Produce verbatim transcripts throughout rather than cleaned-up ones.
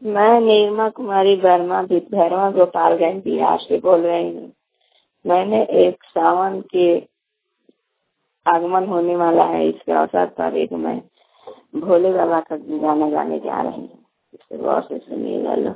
मैं नीरमा कुमारी वर्मा भैरवा गोपालगंज बिहार से बोल रही हूँ। मैंने एक सावन के आगमन होने वाला है, इसके अवसर पर एक मैं भोले बाबा का गाना गाने जा रही हूँ। इसे गौर से सुनिएगा। लो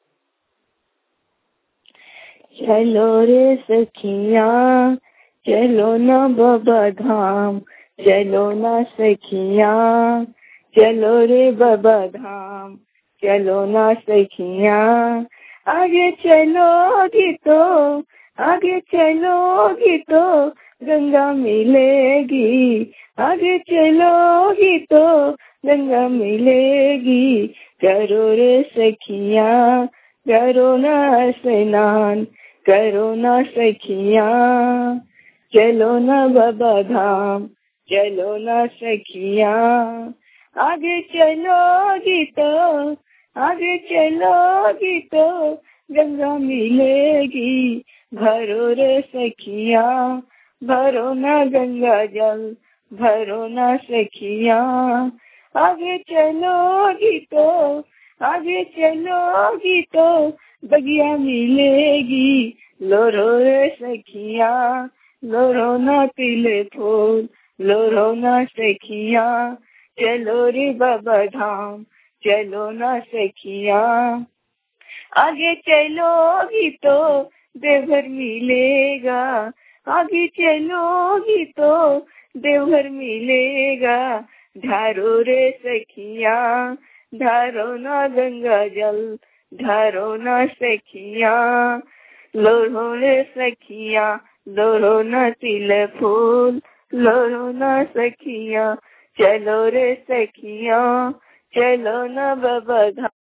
चलो रे सखिया, चलो ना बाबा धाम, चलो ना सखिया, चलो रे बाबा धाम, चलो ना सखिया। आगे चलोगी तो, आगे चलोगी तो गंगा मिलेगी, आगे चलोगी तो गंगा मिलेगी। करो रे सखिया, करो ना स्नान, करो ना सखिया, चलो ना बाबा धाम, चलो ना सखिया। आगे चलोगी तो, आगे चलोगी तो गंगा मिलेगी। भरो रे सखिया, भरो ना गंगा जल, भरो ना सखिया। आगे चलोगी तो, आगे चलोगी तो बगिया मिलेगी। लोरो रे सखिया, लोरो ना तिले फूल, लोरो ना सखिया, चलो रे बाबा धाम, चलो ना सखिया। आगे चलोगी तो देवघर मिलेगा, आगे चलोगी तो देवघर मिलेगा। धारो रे सखिया, धारो ना गंगा जल, धारो ना सखिया। लोरो रे सखिया, लोरो ना तिल फूल, लोरो ना सखिया, चलो रे सखिया, चलो ना बाबा धाम।